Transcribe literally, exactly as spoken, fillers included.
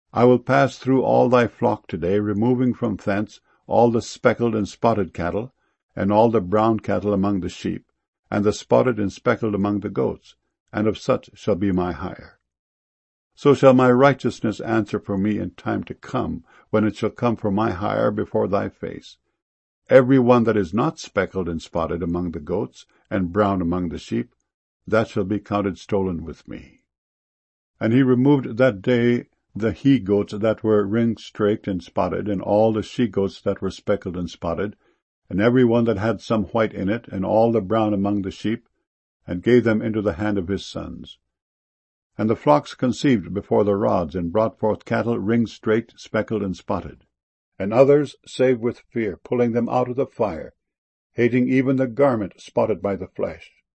I will pass through all thy flock today, removing from thence all the speckled and spotted cattle, and all the brown cattle among the sheep, and the spotted and speckled among the goats, and of such shall be my hire. So shall my righteousness answer for me in time to come, when it shall come for my hire before thy face. Every one that is not speckled and spotted among the goats, and brown among the sheep, that shall be counted stolen with me. And he removed that day the he-goats that were ring-straked and spotted, and all the she-goats that were speckled and spotted, and every one that had some white in it, and all the brown among the sheep, and gave them into the hand of his sons. And the flocks conceived before the rods, and brought forth cattle ring-straked, speckled, and spotted. And others saved with fear, pulling them out of the fire, hating even the garment spotted by the flesh.